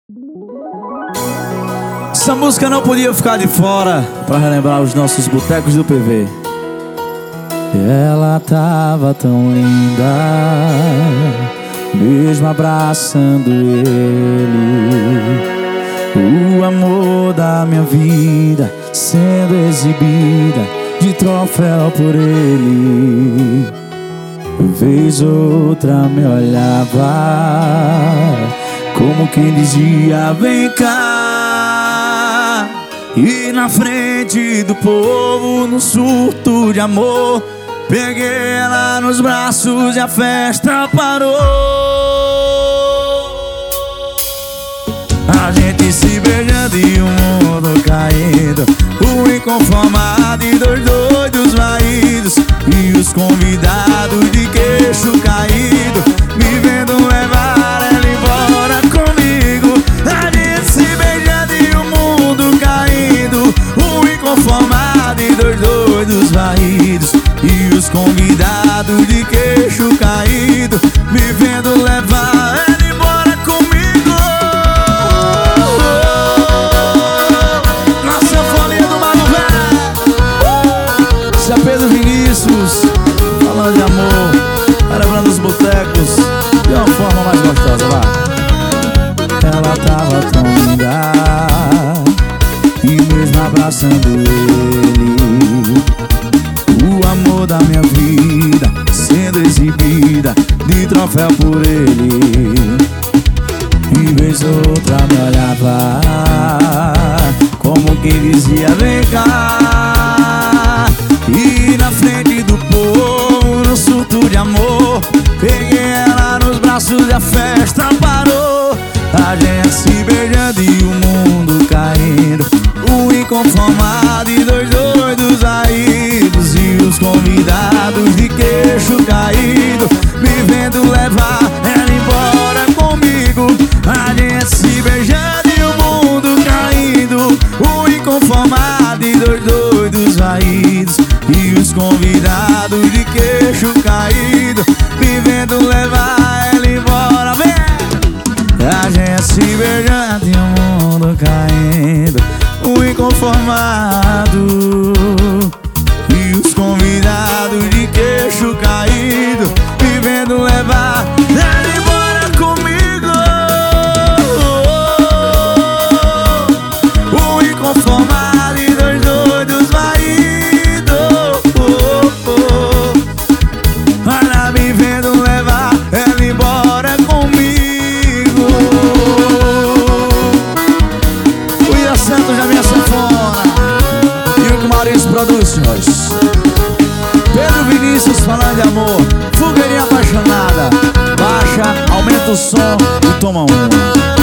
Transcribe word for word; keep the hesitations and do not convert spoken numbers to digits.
Essa música não podia ficar de fora pra relembrar os nossos botecos do P V. Ela tava tão linda, mesmo abraçando ele. O amor da minha vida sendo exibida de troféu por ele. Vez outra me olhava como quem dizia: vem cá. E na frente do povo, no surto de amor, peguei ela nos braços e a festa parou. A gente se beijando e o mundo caindo, o inconformado e dois doidos vaídos, e os convidados de queixo caído me vendo levar ela embora comigo. A gente se beijando e o mundo caindo, o inconformado e dois doidos vaídos, e os convidados de queixo caído me vendo levar ela embora comigo. Na sanfoninha do Mago Velho, esse é Pedro Vinícius, falando de amor, lembrando os botecos de uma forma mais gostosa, vai. Ela tava tão linda, e mesmo abraçando ele, o amor da minha vida sendo exibida de troféu por ele. E vez outra me olhava como quem dizia: vem cá. E na frente do povo, no surto de amor, peguei ela nos braços e a festa parou. A gente se beijando e o mundo caindo, o inconformado e dois doidos saídos, e os convidados de queixo caído me vendo levar ela embora comigo. A gente se beijando e o mundo caindo, o inconformado e dois doidos saídos, e os convidados de queixo caído me vendo levar ela embora. Vem! A gente se beijando e o mundo caindo, o inconformado e os convidados de queixo caído me vendo levar ela embora comigo. O inconformado e dois doidos vaídos, olha, me vendo levar ela embora comigo. Santos da minha sanfona e o que Maurício Produções. Pedro Vinícius falando de amor, fogueirinha apaixonada. Baixa, aumenta o som e toma uma.